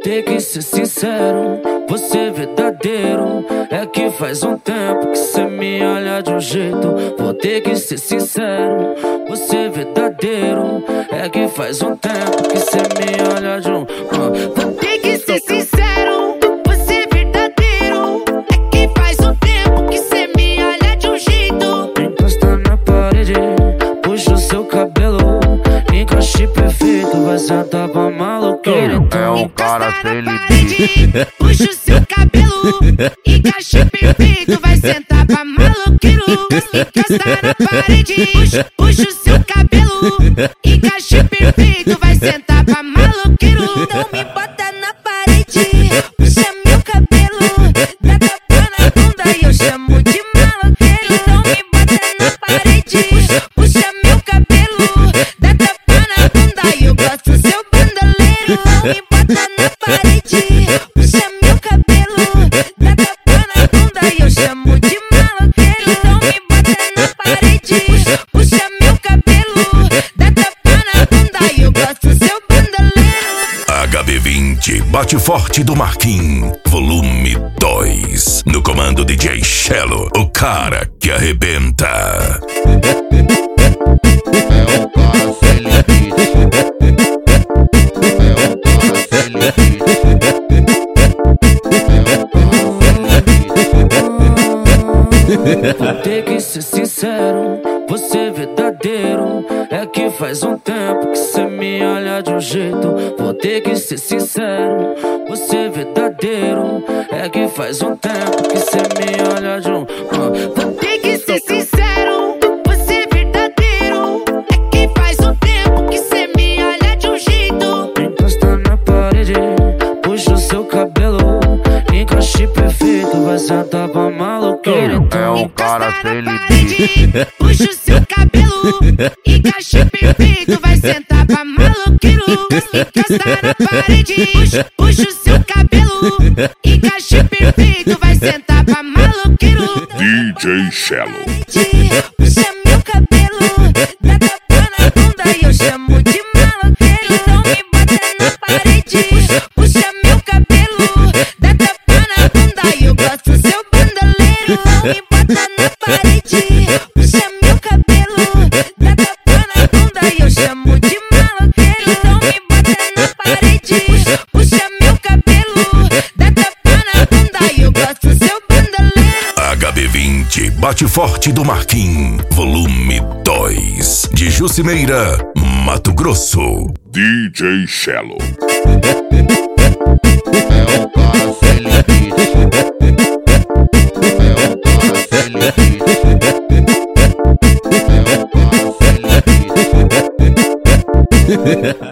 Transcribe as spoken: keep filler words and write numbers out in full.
ter que ser sincero, você verdadeiro. É que faz um tempo que cê me olha de um jeito. Vou ter que ser sincero, você verdadeiro. É que faz um tempo que cê me olha de um... Uh. Vou ter que ser sincero, você verdadeiro. É que faz um tempo que cê me olha de um jeito. Encosta na parede, puxa o seu cabelo, encaixe perfeito, vai sentar pra maloqueira. É um cara feliz. Puxa o seu cabelo, encaixe perfeito, vai sentar pra maloqueiro. Encosta na parede, puxa, puxa o seu cabelo, encaixe perfeito, vai sentar pra maloqueiro. Não me bota na parede, puxa meu cabelo, dá tapa na bunda e eu chamo de maloqueiro. Não me bota na parede, puxa, puxa meu cabelo, dá tapa na bunda e eu gosto seu bandoleiro. Não me bota na parede, puxa meu cabelo, dá tapa na bunda e eu chamo de maloqueiro. Não me bota na parede, puxa, puxa meu cabelo, dá tapa na bunda e eu gosto seu bandoleiro. H B vinte Bate Forte do Marquinhos, volume dois. No comando D J Shello, o cara que arrebenta. É um cara sem limite. É um cara sem limite. Vou ter que ser sincero, você verdadeiro. É que faz um tempo que cê me olha de um jeito. Vou ter que ser sincero, você verdadeiro. É que faz um tempo que cê me olha de um... Uh. Vou ter que ser sincero, você verdadeiro. É que faz um tempo que cê me olha de um jeito. Encosta na parede, puxa o seu cabelo, encaixe perfeito, vai sentar pra maloqueira. É um cara sem limite. Puxa o seu cabelo, encaixe perfeito, vai sentar pra maloqueiro. Encosta na parede, puxa, puxa o seu cabelo, encaixe perfeito, vai sentar pra maloqueiro. D J Shello. Puxa meu cabelo, dá tapa na bunda e eu chamo de maloqueiro. Não me bota na parede, puxa, puxa meu cabelo, dá tapa na bunda e eu gosto seu bandoleiro. Não me bota na parede, puxa meu cabelo, dá tapa na bunda e eu chamo de maloqueiro. Não me bota na parede, puxa, puxa meu cabelo, dá tapa na bunda e eu gosto seu bandoleiro. H B vinte Bate Forte do Marquinhos, volume dois. De Jucimeira, Mato Grosso. D J Shello. É um cara sem limite. É um cara sem limite. É um cara sem limite.